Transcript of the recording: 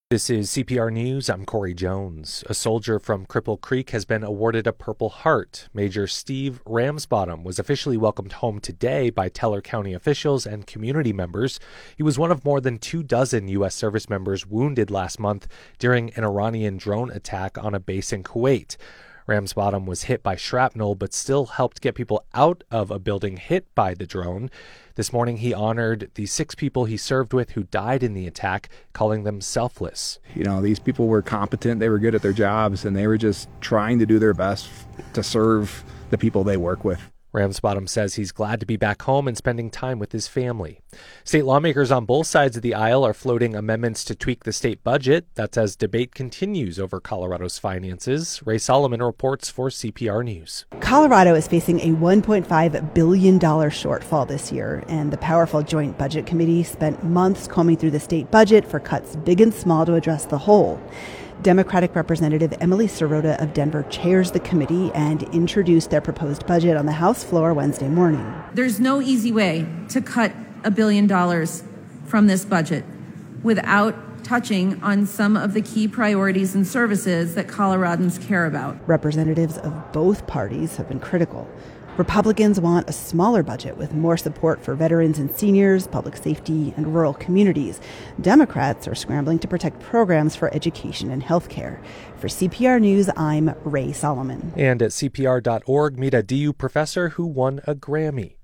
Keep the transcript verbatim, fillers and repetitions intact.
This is C P R News. I'm Corey Jones. A soldier from Cripple Creek has been awarded a Purple Heart. Major Steve Ramsbottom was officially welcomed home today by Teller County officials and community members. He was one of more than two dozen U S service members wounded last month during an Iranian drone attack on a base in Kuwait. Ramsbottom was hit by shrapnel but still helped get people out of a building hit by the drone. This morning he honored the six people he served with who died in the attack, calling them selfless. You know, these people were competent, they were good at their jobs, and they were just trying to do their best to serve the people they work with. Ramsbottom says he's glad to be back home and spending time with his family. State lawmakers on both sides of the aisle are floating amendments to tweak the state budget. That's as debate continues over Colorado's finances. Ray Solomon reports for C P R News. Colorado is facing a one point five billion dollars shortfall this year, and the powerful Joint Budget Committee spent months combing through the state budget for cuts big and small to address the hole. Democratic Representative Emily Sirota of Denver chairs the committee and introduced their proposed budget on the House floor Wednesday morning. There's no easy way to cut a billion dollars from this budget without touching on some of the key priorities and services that Coloradans care about. Representatives of both parties have been critical. Republicans want a smaller budget with more support for veterans and seniors, public safety, and rural communities. Democrats are scrambling to protect programs for education and health care. For C P R News, I'm Ray Solomon. And at C P R dot org, meet a D U professor who won a Grammy.